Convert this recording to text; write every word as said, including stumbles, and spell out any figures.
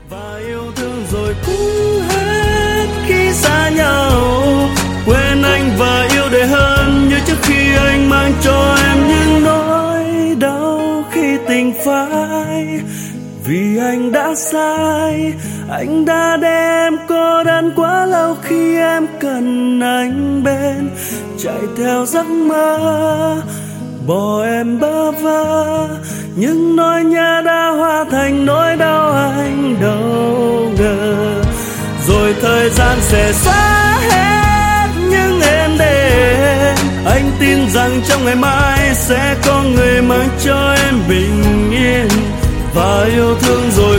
Và yêu thương rồi cũng hết khi xa nhau, quên anh và yêu đời hơn như trước khi anh mang cho em những nỗi đau khi tình phai. Vì anh đã sai, anh đã đem cô đơn quá lâu khi em cần anh bên, chạy theo giấc mơ bỏ em bơ vơ. Nhưng nỗi nhớ đã hóa thành nỗi đau anh đâu ngờ. Rồi thời gian sẽ xóa hết những êm đềm, anh tin rằng trong ngày mai sẽ có người mang cho em bình yên. Và yêu thương rồi